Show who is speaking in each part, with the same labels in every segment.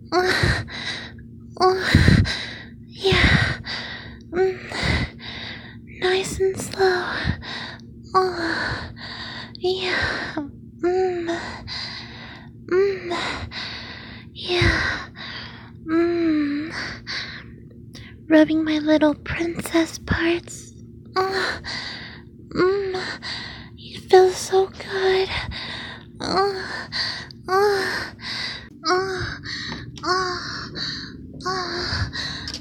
Speaker 1: Uh, uh, yeah. Nice and slow. Yeah. Yeah. Rubbing my little princess parts. It feels so good. Uh, uh, uh, uh, uh,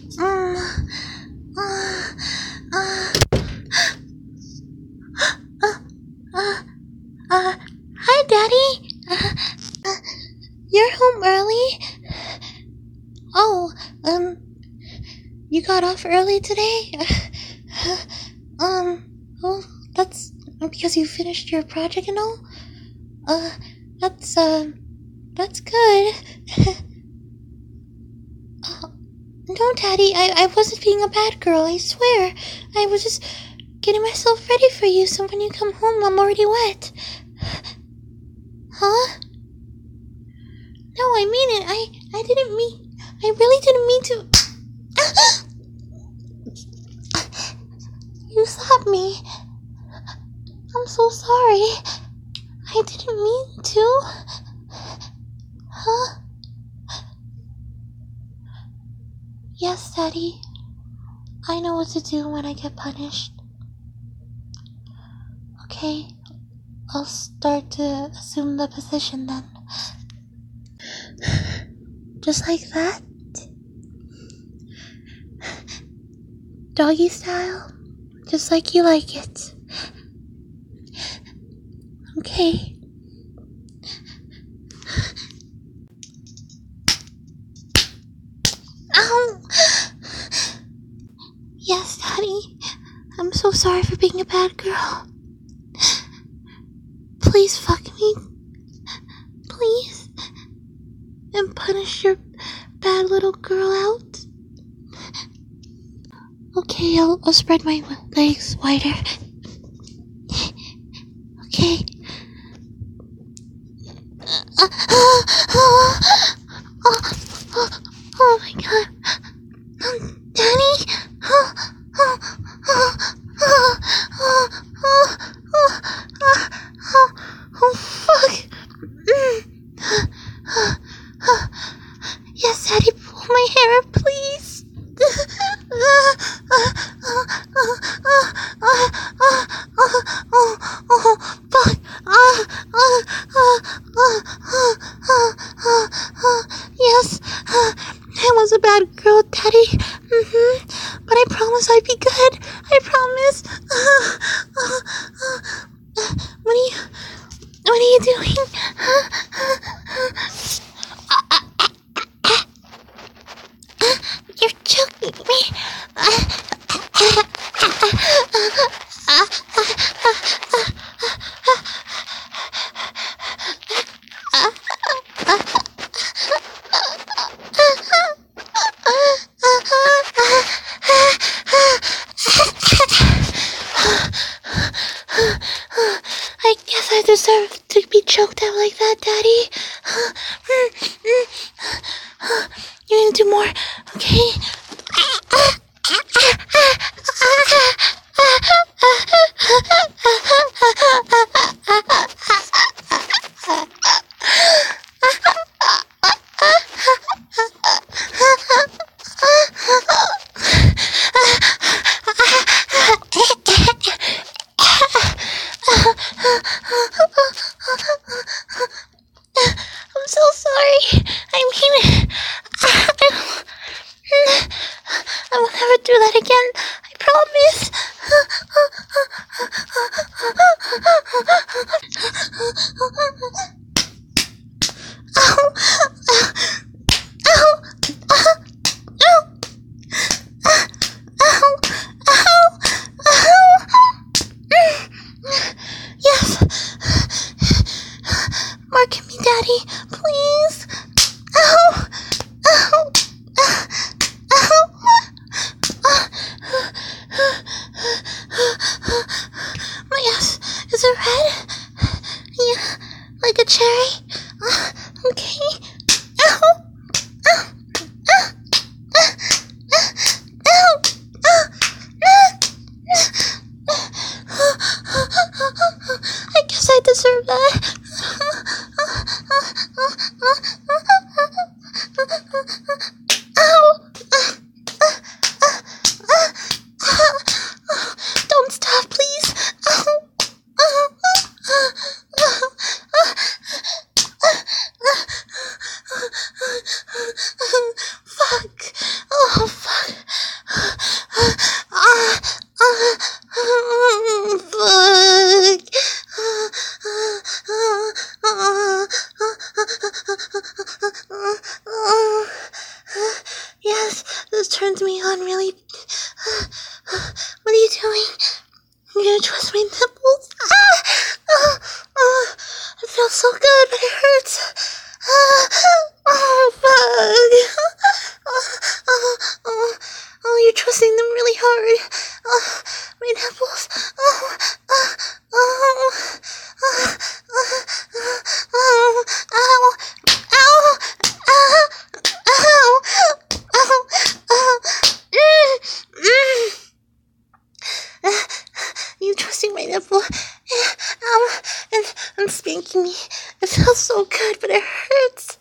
Speaker 1: Hi, Daddy. You're home early? Oh, you got off early today? Well, that's because you finished your project and all? That's good. No, Daddy, I wasn't being a bad girl, I swear. I was just getting myself ready for you, so when you come home, I'm already wet. Huh? No, I mean it. I really didn't mean to. You slapped me. I'm so sorry. I didn't mean to. Huh? Yes, Daddy. I know what to do when I get punished. Okay, I'll start to assume the position then. Just like that? Doggy style? Just like you like it. Okay. Ow! Yes, Daddy. I'm so sorry for being a bad girl. Please fuck me. Please. And punish your bad little girl out. Okay, I'll spread my legs wider. Okay. Oh my god. Daddy? Oh fuck. Yes, Daddy, pull my hair, please. Fuck. Yes, I was a bad girl, Daddy. But I promise I'd be good. I promise. What are you doing? You're choking me. I guess I deserve to be choked out like that, Daddy. You're gonna do more, okay? I'm so sorry. I mean, I will never do that again. I promise. Ow. Ow. Ow. Ow. Ow. Ow. Yes. Mark me, Daddy, please. Ow. Ow. Ow. turns me on really. What are you doing? You're gonna twist my nipples? It feels so good, but it hurts. Fuck. You're twisting them really hard. My nipples. You twisting my nipple, and spanking me. It feels so good, but it hurts.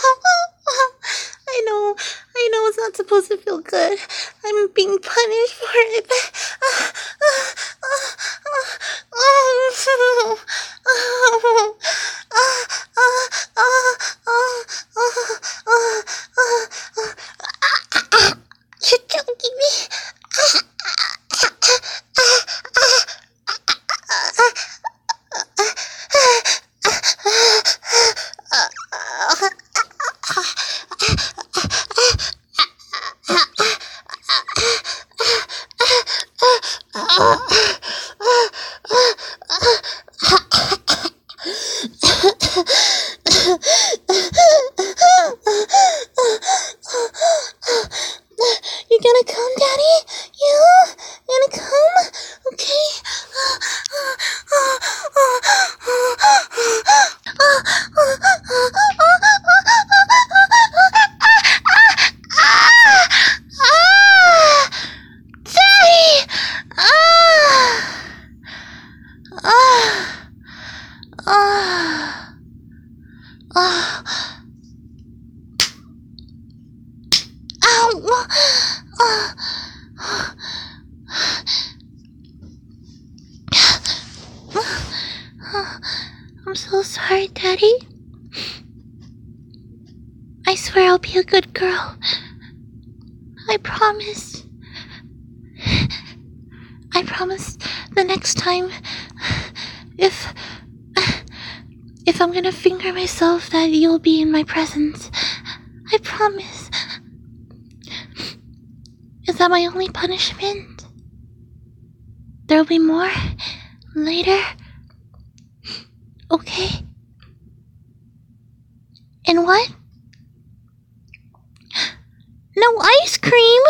Speaker 1: I know it's not supposed to feel good. I'm being punished for it, but you're choking me. You gonna come, Daddy? You gonna come? Okay. Daddy! I'm so sorry, Daddy. I swear I'll be a good girl. I promise. I promise the next time, if I'm gonna finger myself, that you'll be in my presence. I promise. Is that my only punishment? There'll be more later? Okay. And what? No ice cream?